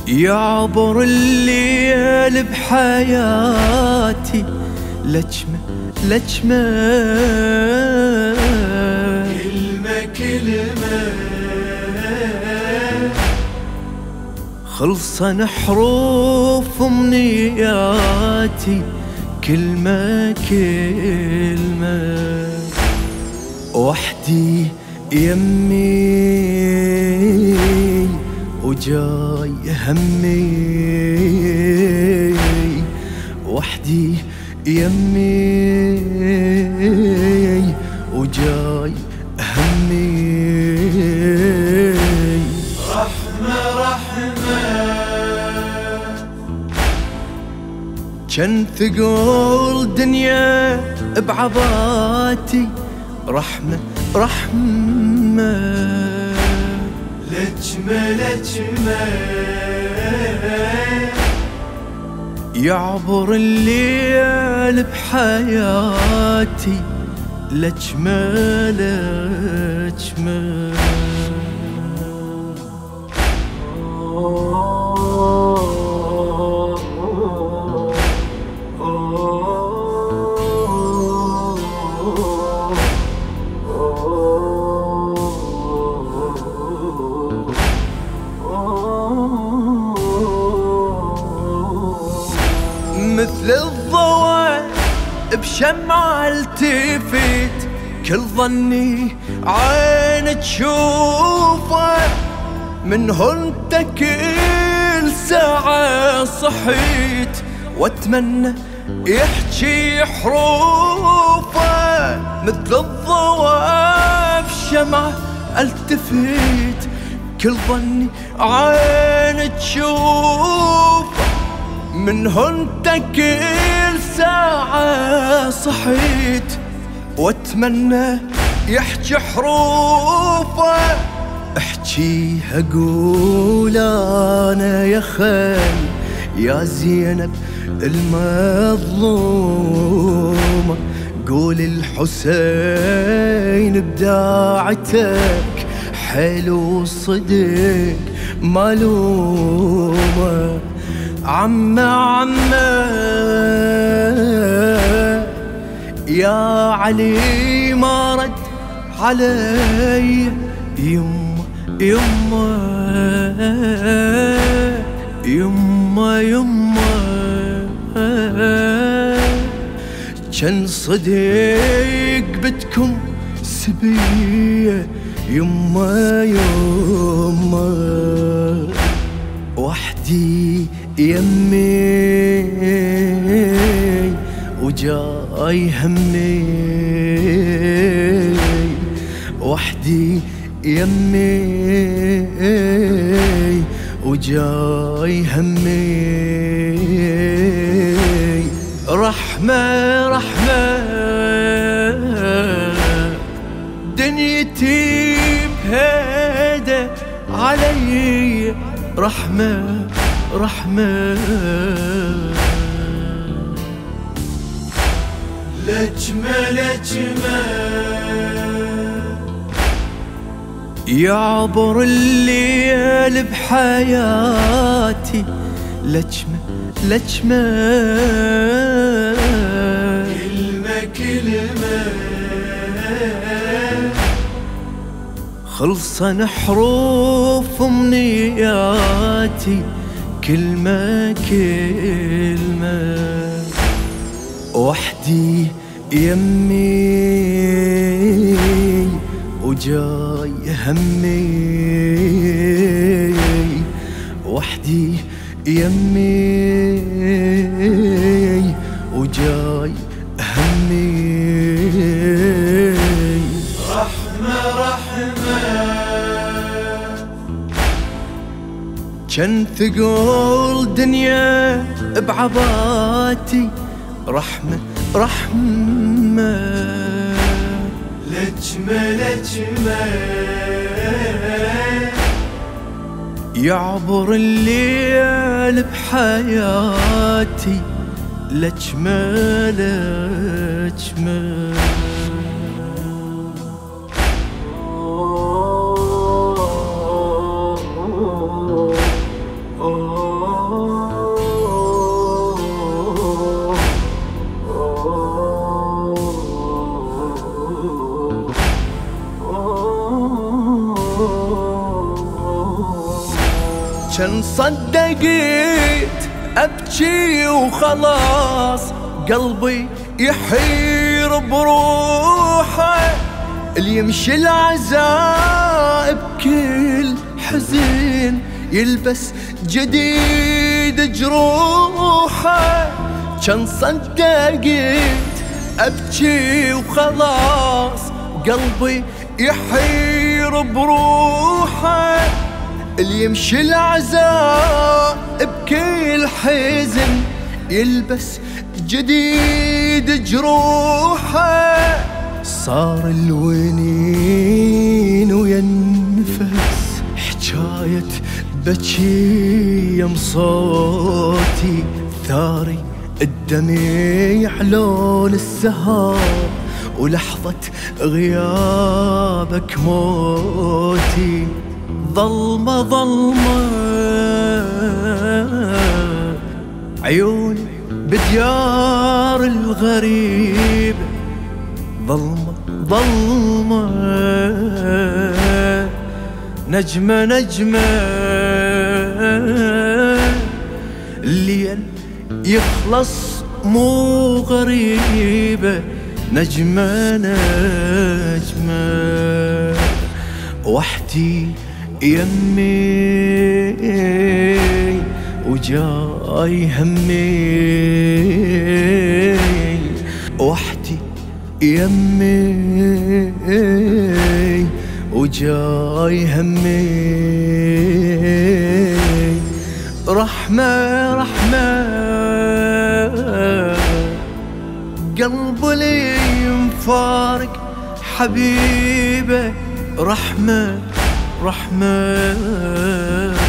يعبر الليل بحياتي لجمة لجمة، كلمة خلصن حروف امنياتي كلمة كلمة. وحدي يمي وجاي همي، وحدي يمي وجاي همي. رحمة رحمة جن ثقول دنيا بعباتي رحمة رحمة، لجمة لجمة يعبر الليل بحياتي لجمة لجمة. مثل الضوء بشمعة التفت، كل ظني عين تشوفه، من هنت كل ساعة صحيت واتمنى يحكي حروفه. مثل الضوء بشمعة التفت، كل ظني عين تشوفه، من هنت كل ساعة صحيت واتمنى يحكي حروفه. احكيها قول انا يا خال يا زينب المظلومة، قول الحسين بداعتك حلو صدق ملومة. عمه يا علي ما رد علي، يمه يمه يمه يمه، جن صديق بدكم سبيه يمه يمه. وحدي يمي وجاي همي، وحدي يمي وجاي همي. رحمة رحمة دنيتي بهيدة علي، رحمة رحمة لجمة لجمة يعبر الليل بحياتي لجمة لجمة، كلمة خلصن حروف امنياتي كلمة كلمة. وحدي يمي وجاي همي، وحدي يمي وجاي همي. رحمة رحمة جن ثقول دنيا بعباتي رحمة رحمة، لجمة لجمة يعبر الليل بحياتي لجمة لجمة. كان صدقت أبكي وخلاص قلبي يحير بروحه، اللي يمشي العزاء بكل حزين يلبس جديد جروحه. كان صدقت أبكي وخلاص قلبي يحير بروحه، اللي يمشي العزاء بكل حزن يلبس جديد جروحه. صار الونين وينفس حكاية بكي يم صوتي، ثاري الدمع لون السهر ولحظة غيابك موتي. ظلمة ظلمة عيوني بديار الغريب، ظلمة ظلمة نجمة نجمة الليل يخلص مو غريبة، نجمة نجمة وحدي يمي وجاي همي، وحدي يمي وجاي همي. رحمة رحمة قلب لي مفارق حبيبه، رحمة رحمة